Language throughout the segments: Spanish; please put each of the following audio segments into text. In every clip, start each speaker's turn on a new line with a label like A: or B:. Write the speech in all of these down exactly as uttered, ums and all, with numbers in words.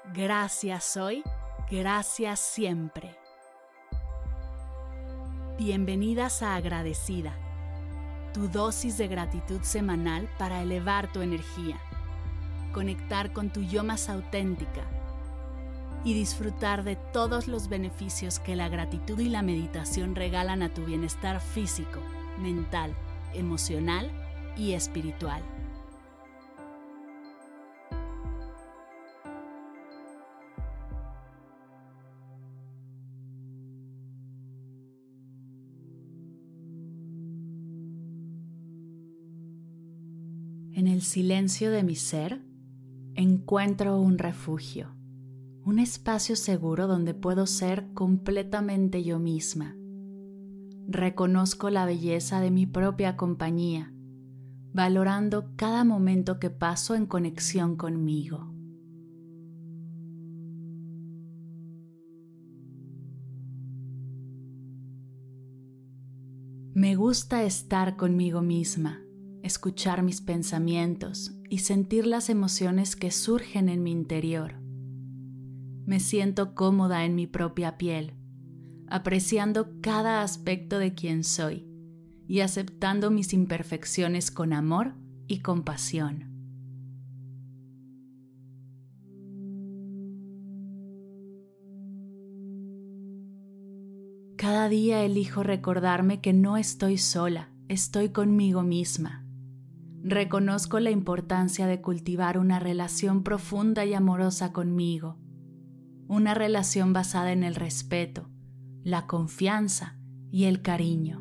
A: Gracias hoy, gracias siempre. Bienvenidas a Agradecida, tu dosis de gratitud semanal para elevar tu energía, conectar con tu yo más auténtica y disfrutar de todos los beneficios que la gratitud y la meditación regalan a tu bienestar físico, mental, emocional y espiritual. En el silencio de mi ser, encuentro un refugio, un espacio seguro donde puedo ser completamente yo misma. Reconozco la belleza de mi propia compañía, valorando cada momento que paso en conexión conmigo. Me gusta estar conmigo misma, escuchar mis pensamientos y sentir las emociones que surgen en mi interior. Me siento cómoda en mi propia piel, apreciando cada aspecto de quien soy y aceptando mis imperfecciones con amor y compasión. Cada día elijo recordarme que no estoy sola, estoy conmigo misma. Reconozco la importancia de cultivar una relación profunda y amorosa conmigo, una relación basada en el respeto, la confianza y el cariño.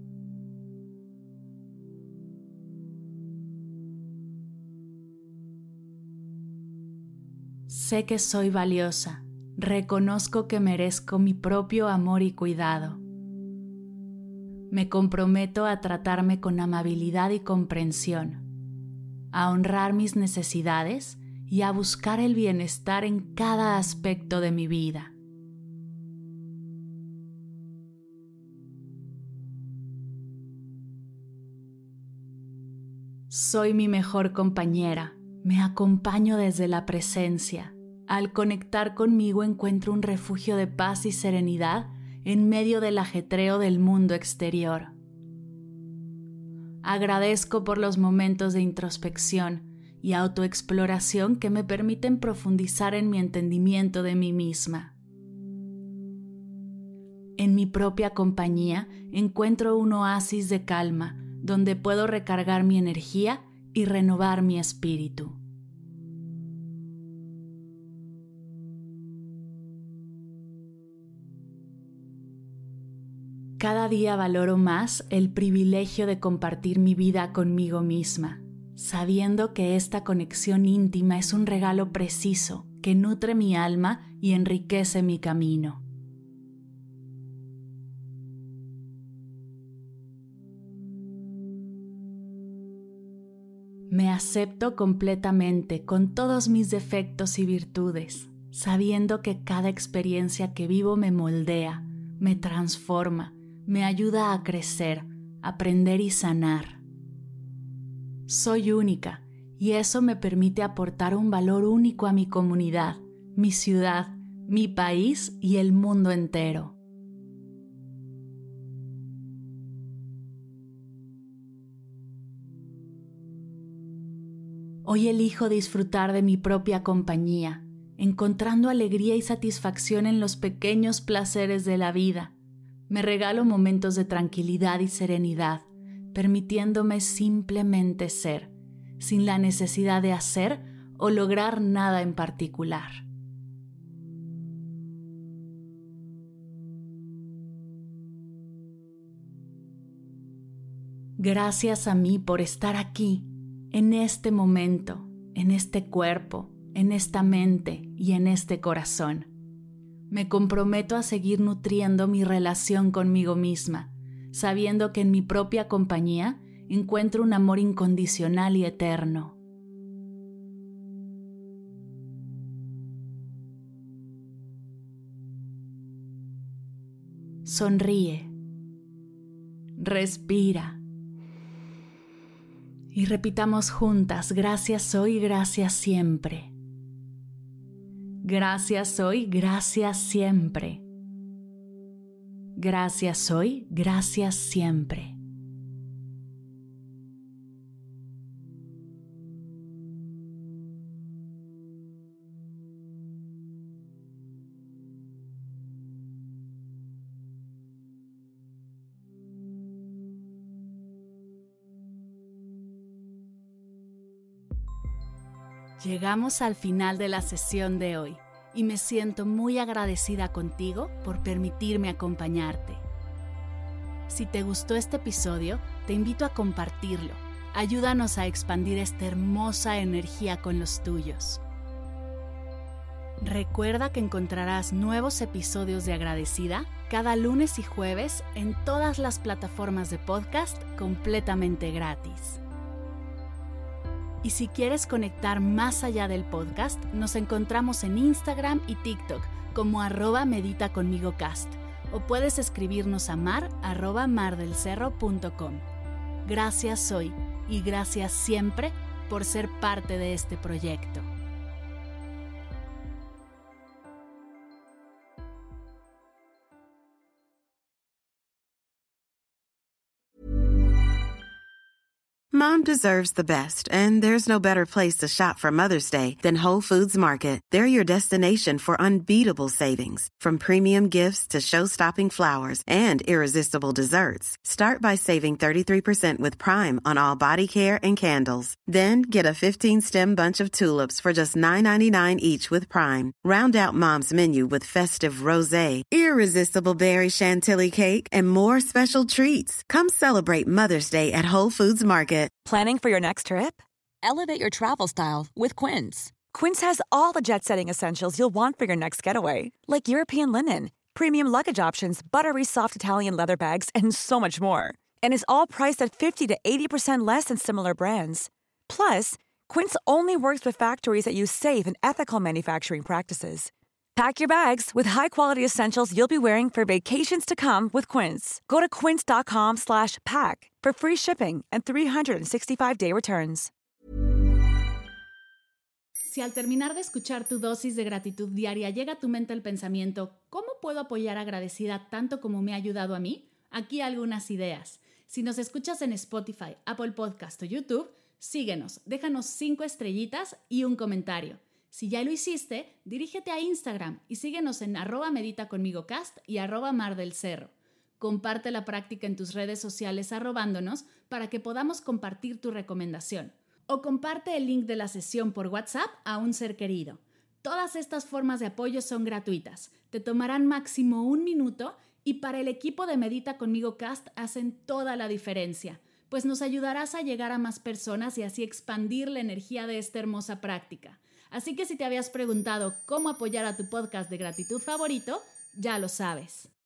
A: Sé que soy valiosa, reconozco que merezco mi propio amor y cuidado. Me comprometo a tratarme con amabilidad y comprensión, a honrar mis necesidades y a buscar el bienestar en cada aspecto de mi vida. Soy mi mejor compañera, me acompaño desde la presencia. Al conectar conmigo encuentro un refugio de paz y serenidad en medio del ajetreo del mundo exterior. Agradezco por los momentos de introspección y autoexploración que me permiten profundizar en mi entendimiento de mí misma. En mi propia compañía encuentro un oasis de calma donde puedo recargar mi energía y renovar mi espíritu. Cada día valoro más el privilegio de compartir mi vida conmigo misma, sabiendo que esta conexión íntima es un regalo preciso que nutre mi alma y enriquece mi camino. Me acepto completamente con todos mis defectos y virtudes, sabiendo que cada experiencia que vivo me moldea, me transforma, me ayuda a crecer, aprender y sanar. Soy única y eso me permite aportar un valor único a mi comunidad, mi ciudad, mi país y el mundo entero. Hoy elijo disfrutar de mi propia compañía, encontrando alegría y satisfacción en los pequeños placeres de la vida. Me regalo momentos de tranquilidad y serenidad, permitiéndome simplemente ser, sin la necesidad de hacer o lograr nada en particular. Gracias a mí por estar aquí, en este momento, en este cuerpo, en esta mente y en este corazón. Me comprometo a seguir nutriendo mi relación conmigo misma, sabiendo que en mi propia compañía encuentro un amor incondicional y eterno. Sonríe, respira y repitamos juntas: gracias hoy, gracias siempre. Gracias hoy, gracias siempre. Gracias hoy, gracias siempre. Llegamos al final de la sesión de hoy y me siento muy agradecida contigo por permitirme acompañarte. Si te gustó este episodio, te invito a compartirlo. Ayúdanos a expandir esta hermosa energía con los tuyos. Recuerda que encontrarás nuevos episodios de Agradecida cada lunes y jueves en todas las plataformas de podcast completamente gratis. Y si quieres conectar más allá del podcast, nos encontramos en Instagram y TikTok como arroba medita conmigo cast o puedes escribirnos a mar arroba mardelcerro punto com. Gracias hoy y gracias siempre por ser parte de este proyecto.
B: Mom deserves the best, and there's no better place to shop for Mother's Day than Whole Foods Market. They're your destination for unbeatable savings, from premium gifts to show-stopping flowers and irresistible desserts. Start by saving thirty-three percent with Prime on all body care and candles. Then get a fifteen-stem bunch of tulips for just nine ninety-nine each with Prime. Round out Mom's menu with festive rosé, irresistible berry chantilly cake, and more special treats. Come celebrate Mother's Day at Whole Foods Market.
C: Planning for your next trip? Elevate your travel style with Quince. Quince has all the jet-setting essentials you'll want for your next getaway, like European linen, premium luggage options, buttery soft Italian leather bags, and so much more. And is all priced at fifty to eighty percent less than similar brands. Plus, Quince only works with factories that use safe and ethical manufacturing practices. Pack your bags with high-quality essentials you'll be wearing for vacations to come with Quince. Go to quince.com slash pack for free shipping and three sixty-five day returns.
A: Si al terminar de escuchar tu dosis de gratitud diaria llega a tu mente el pensamiento, ¿cómo puedo apoyar Agradecida tanto como me ha ayudado a mí? Aquí algunas ideas. Si nos escuchas en Spotify, Apple Podcast o YouTube, síguenos, déjanos cinco estrellitas y un comentario. Si ya lo hiciste, dirígete a Instagram y síguenos en arroba medita conmigo cast y arroba mar del cerro. Comparte la práctica en tus redes sociales arrobándonos para que podamos compartir tu recomendación. O comparte el link de la sesión por WhatsApp a un ser querido. Todas estas formas de apoyo son gratuitas. Te tomarán máximo un minuto y para el equipo de Medita Conmigo Cast hacen toda la diferencia, pues nos ayudarás a llegar a más personas y así expandir la energía de esta hermosa práctica. Así que si te habías preguntado cómo apoyar a tu podcast de gratitud favorito, ya lo sabes.